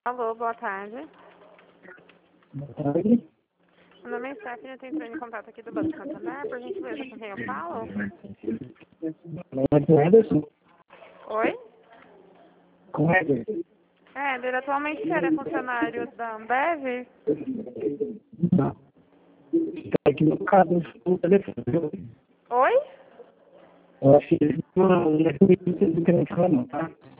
Alô, boa tarde. Boa tarde. Meu nome é Stephanie, eu estou entrando em contato aqui do Banco Santander. Por gentileza, com quem eu falo? É com Ederson? Oi? Com Ederson? Ele atualmente era funcionário da Ambev? Não. Está equivocado o telefone. Oi? Eu acho que ele não é comigo que ele quer falar, não, tá?